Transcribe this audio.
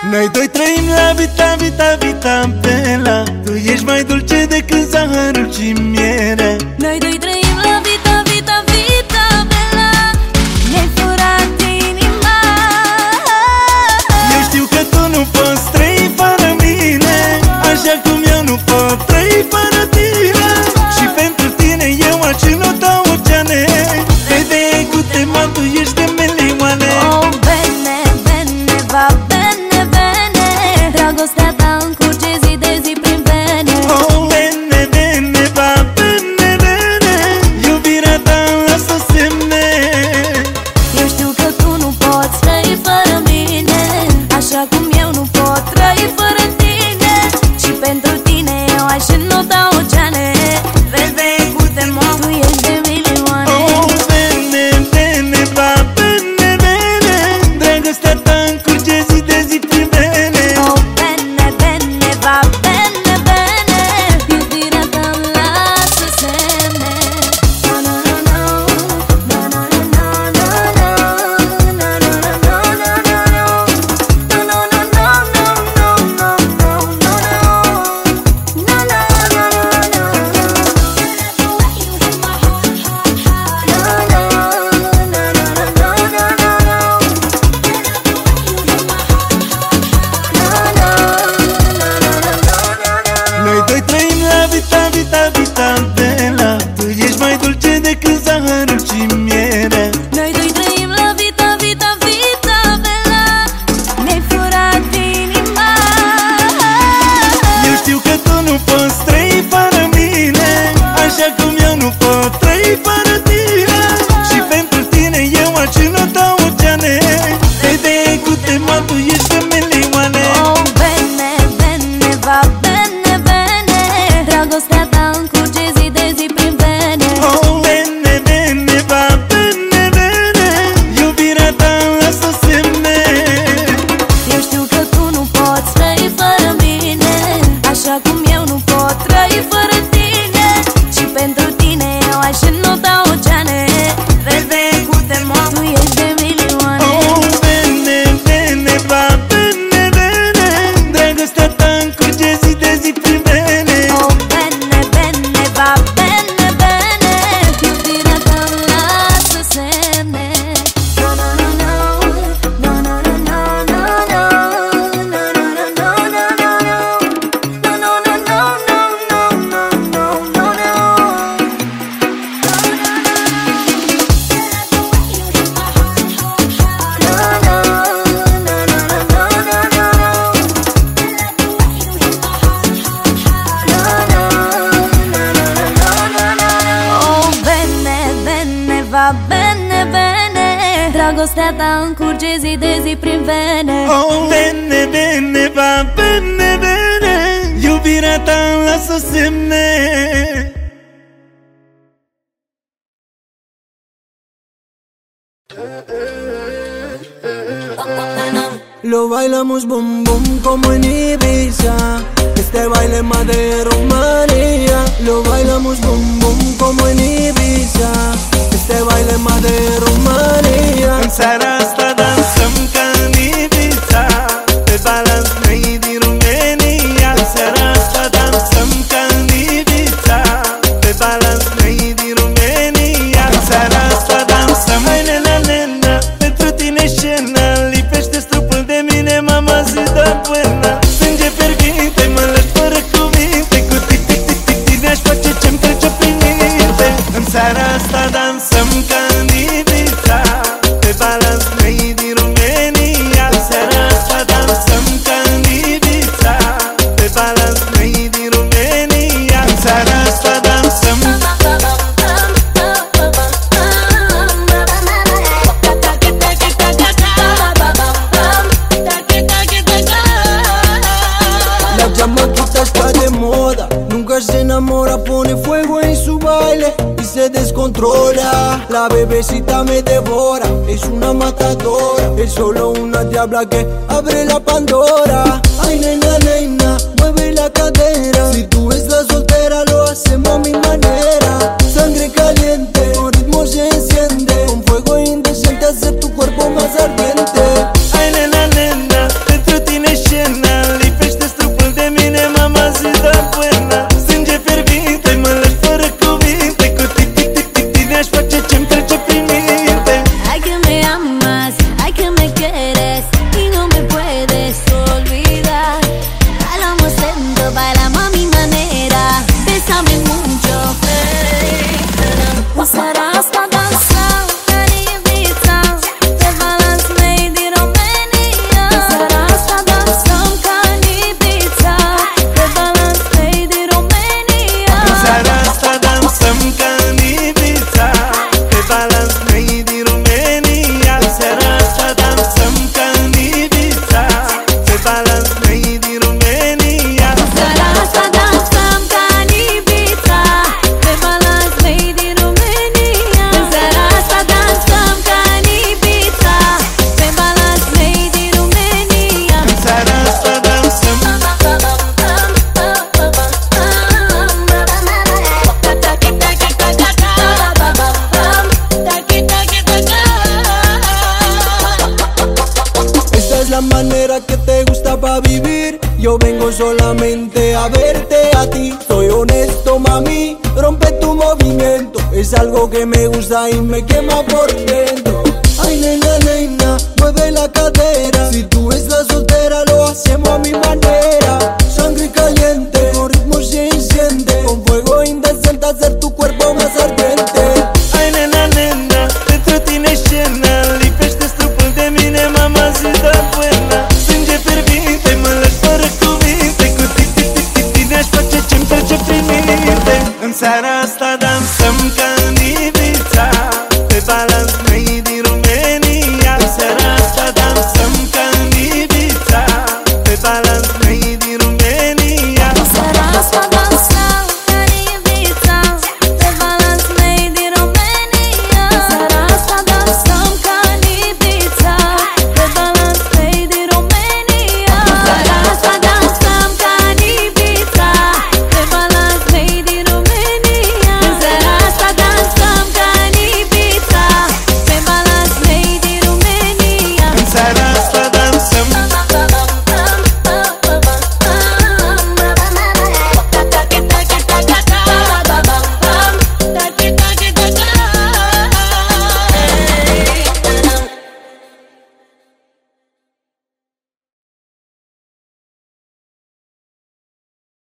Noi doi trăim la vita, vita, vita bela. Tu ești mai dulce decât zahărul și mierea. Noi doi trăim la vita, vita, vita bela. Ne-ai furat inima. Eu știu că tu nu poți trăi fără mine, așa cum eu nu pot trăi fără tine. Și pentru tine eu aș înota oceane. Vede cu tema, tu ești de milioane. Oh, bene, bene, va bene, bene. Dragostea ta încurge zi de zi prin vene. Oh, bene, bene, va bene, bene. Iubirea ta lasă semne. Eu știu că tu nu poți trăi fără mine, așa cum eu nu pot trăi fără tine. Și pentru tine eu aș înota oceane. Vede cu temă, tu ești de milioane. Oh, bene, bene, va bene, bene. Dragostea ta încurge zi de zi prin vene. Oh, bene, bene, va bene, bene. Iubirea ta îmi lasă semne. Noi doi trăim la vita, vita, vita bela. Tu ești mai dulce decât zahărul și mierea. Noi doi trăim la vita, vita, vita bela. Ne-ai furat inima. Eu știu că tu nu poți trăi fără mine, așa cum eu nu pot trăi fără tine. Și pentru tine eu aș înota oceane. Vede cu tema, tu ești de milioane. Oh, bene, bene, va bene, bene. Dragostea ta încurge zi de zi prin vene. Oh, bene, bene, va bene, bene. Iubirea ta lasă semne. Eu știu că tu nu poți trăi fără mine, așa cum eu nu pot trăi fără tine. Și pentru tine eu aș înota oceane. Vede cu temă, tu ești de milioane. Oh, bene, bene, va bene, bene. Dragostea ta încurge zi de zi prin vene. Oh, bene, bene, va bene, bene. Iubirea ta îmi lasă semne. Oh, bene, bene, va bene, bene. Dragostea ta încurge zi de zi prin vene. Oh, bene, bene, va bene, bene. Iubirea ta lasă semne. Lo bailamos boom boom como en Ibiza. Este baile más de Rumanía. Lo bailamos boom boom como en Ibiza. Este baile más de Rumanía. În seara asta dansăm ca în Ibiza, pe balans noi din România. În seara asta dansăm ca în Ibiza, pe balans noi din România. În seara asta dansăm, hai nena, nena, pentru tine scena. Lipește strupul de mine, mama zi de până. Sânge fierbinte, mă lași fără cuvinte. Cu tic-tic-tic-tic, tine aș face ce-mi trece prin minte. În seara asta dansăm ca în Ibiza, pe balans noi din România. În seara asta dansăm ca în Ibiza, pe balans noi din România. În seara asta dansăm. La chamaquita está de moda, nunca se enamora, pone fuego en su baile y se descontrola. La bebecita me devora, es una matadora, es solo una diabla que abre la Pandora. Ay nena, nena, mueve la cadera, si tú estás soltera lo hacemos a mi manera. Sangre caliente, con ritmo se enciende, con fuego indecente hacer tu cuerpo más ardiente. Ai nena, nena, pentru tine es la manera que te gusta para vivir. Yo vengo solamente a verte a ti. Soy honesto, mami, rompe tu movimiento. Es algo que me gusta y me quema por dentro. Ay, nena, nena, mueve la cadera. Si tú estás soltera, lo hacemos a mi manera.